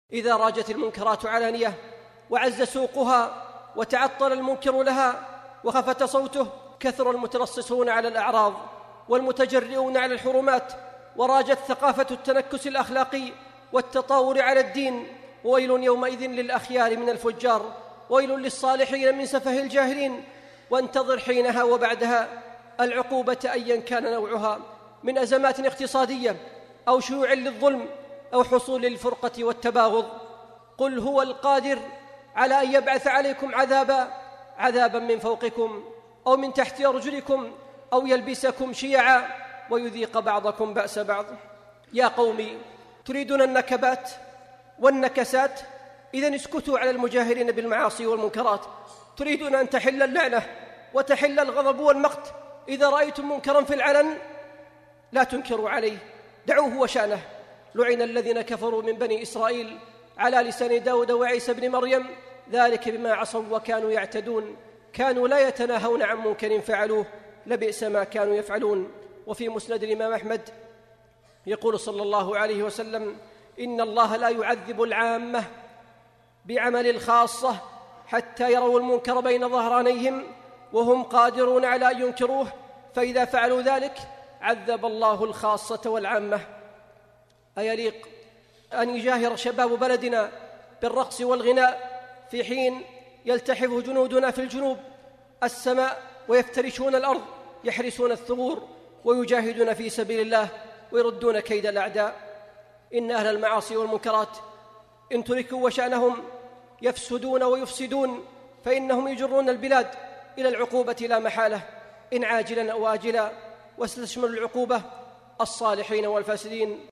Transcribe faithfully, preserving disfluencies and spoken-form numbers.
إذا راجت المنكرات علانية وعز سوقها وتعطل المنكر لها وخفت صوته، كثر المتلصصون على الأعراض والمتجرئون على الحرمات، وراجت ثقافة التنكس الأخلاقي والتطاور على الدين. وويل يومئذ للأخيار من الفجار، ويل للصالحين من سفه الجاهلين. وانتظر حينها وبعدها العقوبة أيا كان نوعها، من أزمات اقتصادية أو شيوع للظلم أو حصول للفرقة والتباغض. قل هو القادر على أن يبعث عليكم عذابا عذابا من فوقكم أو من تحت أرجلكم أو يلبسكم شيعا ويذيق بعضكم بأس بعض. يا قومي، تريدون النكبات والنكسات؟ إذن اسكتوا على المجاهرين بالمعاصي والمنكرات. تريدون أن تحل اللعنة وتحل الغضب والمقت؟ إذا رأيتم منكرا في العلن لا تنكروا عليه، دعوه وشأنه. لعن الذين كفروا من بني إسرائيل على لسان داود وعيسى بن مريم، ذلك بما عصوا وكانوا يعتدون، كانوا لا يتناهون عن منكر فعلوه، لبئس ما كانوا يفعلون. وفي مسند الإمام أحمد يقول صلى الله عليه وسلم: إن الله لا يعذب العامة بعمل الخاصة حتى يروا المنكر بين ظهرانيهم وهم قادرون على أن ينكروه، فإذا فعلوا ذلك عذب الله الخاصة والعامة. أيليق أن يجاهر شباب بلدنا بالرقص والغناء في حين يلتحف جنودنا في الجنوب السماء ويفترشون الأرض، يحرسون الثغور ويجاهدون في سبيل الله ويردون كيد الأعداء؟ إن أهل المعاصي والمنكرات إن تركوا وشأنهم يفسدون ويفسدون، فإنهم يجرون البلاد إلى العقوبة لا محالة، إن عاجلا أو آجلا، وستشمل العقوبة الصالحين والفاسدين.